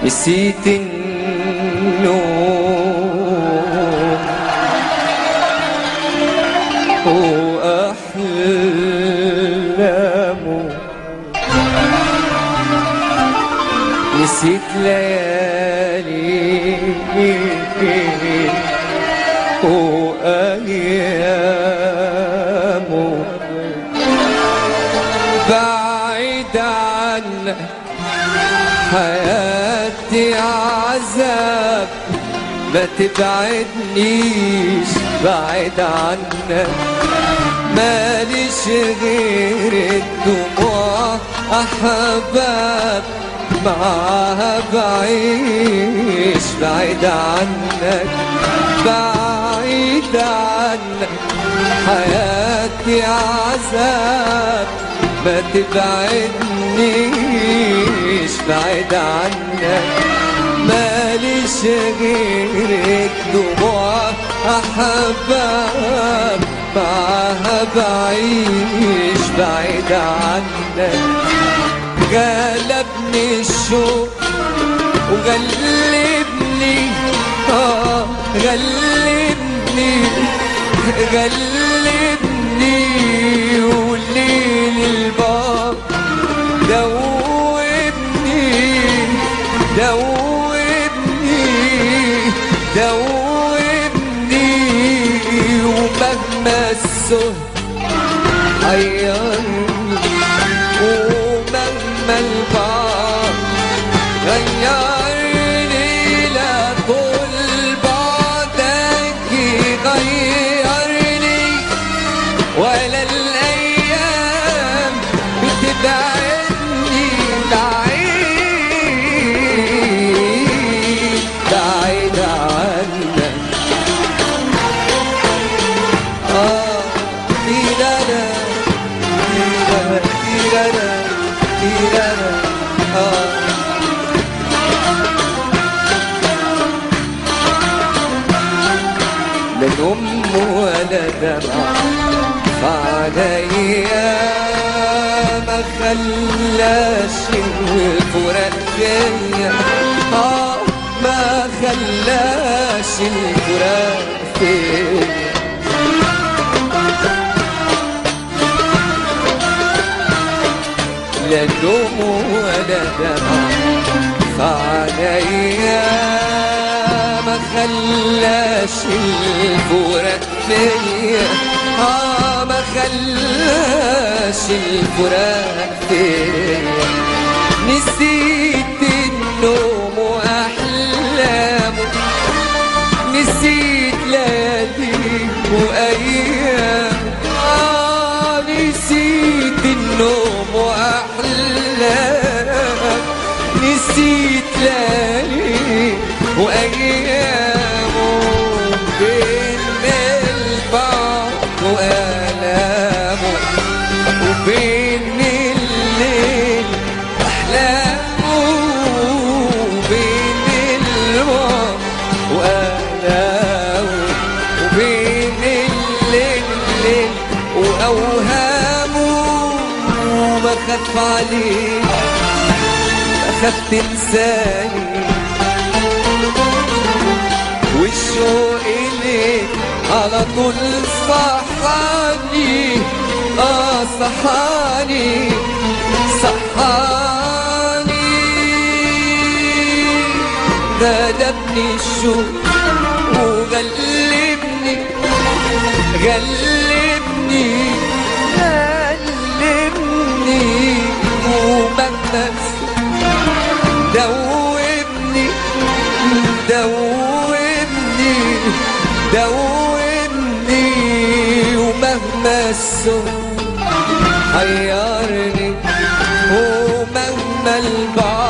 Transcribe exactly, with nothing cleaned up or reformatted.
نسيت النوم وأحلامه، نسيت ليالي وأيامه، بعيد عنك حياتي عذاب، ما تبعدنيش بعيد عنك، ماليش غير الدموع أحباب، معاها بعيش بعيد عنك، بعيد عنك حياتي عذاب، ما تبعدنيش بعيد عنك، ماليش غيرك دموع أحباب، معاها بعيش بعيد عنك، غلبني الشوق وغلبني آه غلبني غلبني والليل البار دوبني دوبني دوبني، ومهما السهر حيرني، ومهما البار غيرني، لا طول بعدك يغيرني، ولا الأيام بتبعدني بعيد بعيد عنك. آه تيرانا تيرانا تيرانا تيرانا آه لا نوم ولا دمع فعليا، ما خلاش الفراق فيا، آه ما خلاش الفراق فيا، لا نوم ولا دمع فعليا، ما خلاش الفراق فيا، آه ما خلاش الفراق فيا، نسيت النوم وأحلامه، نسيت ليالي وأيام، آه نسيت النوم وأحلام، نسيت ليالي وأيامه، بين البعض وآلامه، وبين الليل أحلامه، وبين البعض وآلامه، وبين الليل وأوهامه، بخاف عليك بخاف تنساني، والشوق إليك على طول صحاني، آه صحاني صحاني، غلبني الشوق وغلبني غلبني غلبني، ومهما دوبني دوبني دوبني، ومهما السهر حيرني، ومهما البعد